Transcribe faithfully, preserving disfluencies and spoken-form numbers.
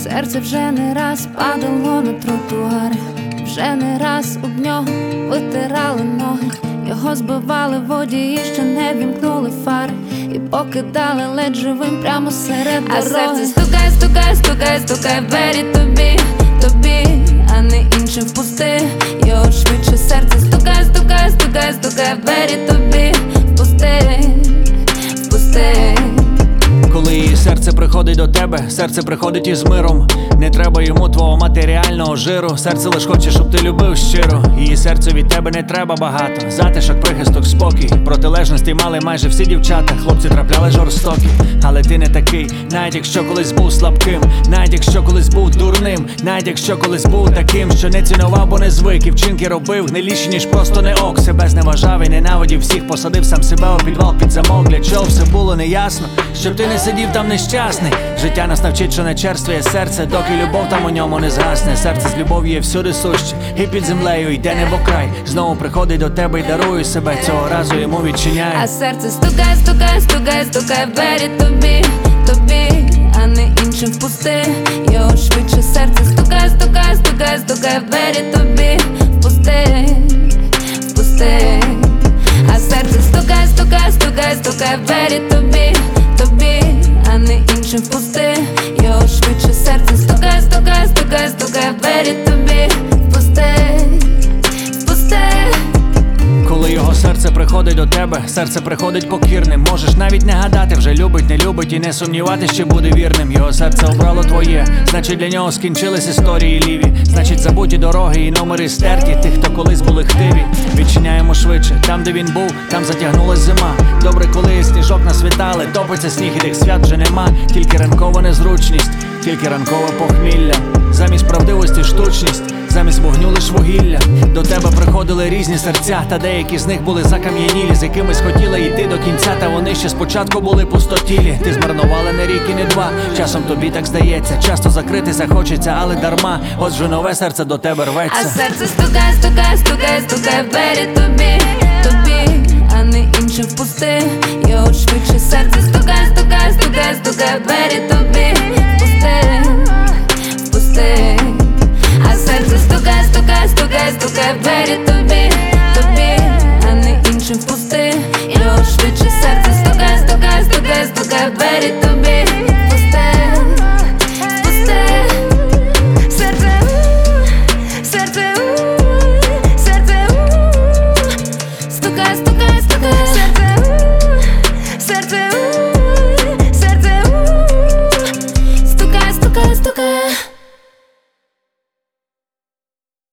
Серце вже не раз падало на тротуар, вже не раз об нього витирали ноги. Його збивали водії, що не вімкнули фари, і покидали ледь живим прямо серед дороги. А серце стукає, стукає, стукає, стукає в двері тобі, тобі, а не іншим впусти його швидше. Серце стукає, стукає, стукає, стукає в двері тобі, впусти, впусти. Коли її серце приходить до тебе, серце приходить із миром. Не треба йому твого матеріального жиру. Серце лиш хоче, щоб ти любив щиро. Її серцю від тебе не треба багато. Затишок, прихисток, спокій. Протилежності мали майже всі дівчата. Хлопці трапляли жорстокі, але ти не такий. Навіть якщо колись був слабким, навіть якщо колись був дурним, навіть якщо колись був таким, що не цінував, бо не звик, і вчинки робив гниліші, ніж просто не ок. Себе зневажав і ненавидів всіх, посадив сам себе у підвал під замок. Для чого все було неясно, щоб ти не сидів там нещасний. Життя нас навчить, що не черствує серце, доки любов там у ньому не згасне. Серце з любов'ю є всюди суще, і під землею йде небокрай. Знову приходить до тебе і дарує себе, цього разу йому відчиняє. А серце стукає, стукає, стукає, стукає в двері тобі, тобі, а не іншим впусти його швидше. Серце стукає, стукає, стукає, стукає в двері тобі, впусти, впусти. А серце стукає, стукає, стукає, стукає в двері тобі, тобі, а не іншим впусти його швидше. Серце стукає, стукає, стукає, стукає в двері тобі, впусти, впусти. Коли його серце приходить до тебе, серце приходить покірним. Можеш навіть не гадати, вже любить, не любить, і не сумніватись, чи буде вірним. Його серце обрало твоє, значить для нього скінчились історії ліві. Значить забуті дороги і номери стерті тих, хто колись були хтиві. Відчиняємо швидше, там де він був, там затягнулась зима. Добре, коли сніжок насвітали, топиться сніг і тих свят вже нема. Тільки ранкова незручність, тільки ранкове похмілля. Замість правдивості штучність, замість вогню лиш вугілля. До тебе приходили різні серця, та деякі з них були закам'янілі. З якимись хотіли йти до кінця, та вони ще спочатку були пустотілі. Ти змарнувала не рік і не два, часом тобі так здається. Часто закритися хочеться, але дарма. Отже нове серце до тебе рветься. А серце стукає, стукає, стукає, стукає в двері тобі, тобі, а не іншим впусти його швидше. Серце стукає, стукає, стукає, стукає в двері тобі, впусти,